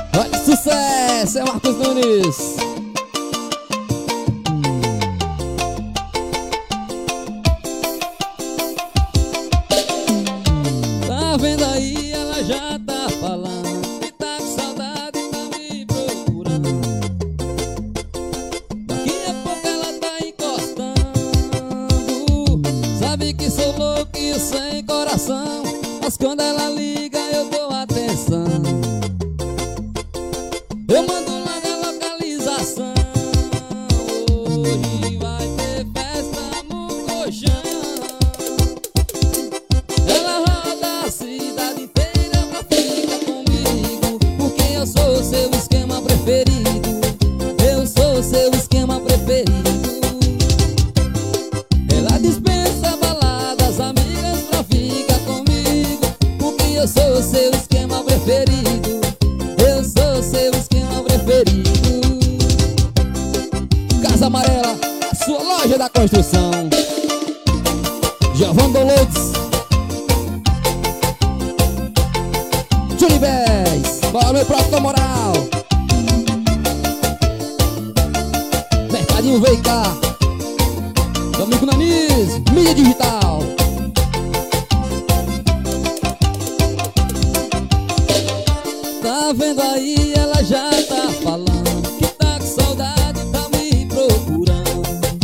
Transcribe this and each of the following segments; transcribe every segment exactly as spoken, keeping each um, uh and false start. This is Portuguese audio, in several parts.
Olha, sucesso, é Marcos Nunes. Tá vendo aí, ela já tá falando que tá com saudade e tá me procurando. Daqui a pouco ela tá encostando. Sabe que sou louco e sem coração, mas quando ela liga eu dou atenção. Eu mando logo a localização. Hoje vai ter festa no colchão. Ela roda a cidade inteira pra ficar comigo, porque eu sou seu esquema preferido. Eu sou seu esquema preferido. Ela dispensa baladas, amigas pra ficar comigo, porque eu sou seu esquema preferido. Eu sou seu esquema preferido. Casa Amarela, a sua loja da construção. Giovanni Dolores, Junibés, bora meu próprio moral. Mercadinho V K, Domingo Nanis, mídia digital. Tá vendo aí, ela já tá falando que tá com saudade e tá me procurando.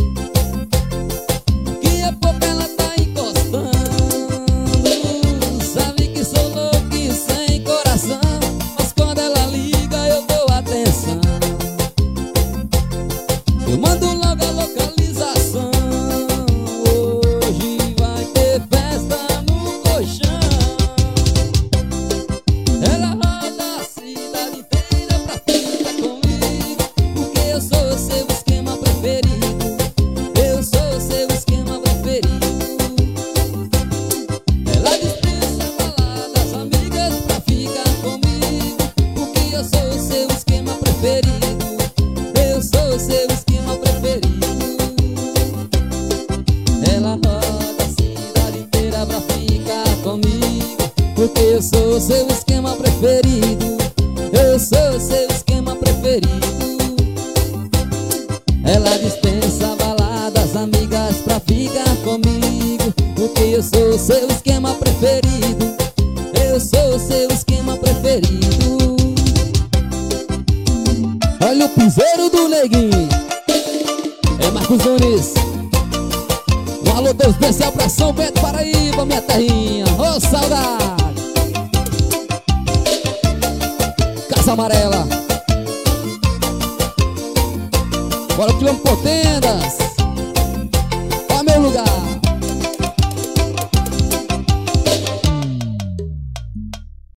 Daqui a pouco ela tá encostando. Sabe que sou louco e sem coração, mas quando ela liga eu dou atenção. Eu mando logo a localização. Hoje vai ter festa no colchão. Ela roda a cidade inteira pra ficar comigo, porque eu sou seu esquema preferido. Eu sou seu esquema preferido. Ela dispensa baladas, amigas pra ficar comigo, porque eu sou seu esquema preferido. Eu sou seu esquema preferido. Ela roda a cidade inteira pra ficar comigo, porque eu sou seu esquema preferido. Eu sou seu esquema preferido. Ela dispensa baladas, amigas pra ficar comigo, porque eu sou seu esquema preferido. Eu sou seu esquema preferido. Olha o piseiro do neguinho, é Marcos Nunes. Um alô Deus especial pra São Bento, Paraíba, minha terrinha. Ô, saudade. Casa Amarela, bora o quilômetro por tendas. Ó meu lugar.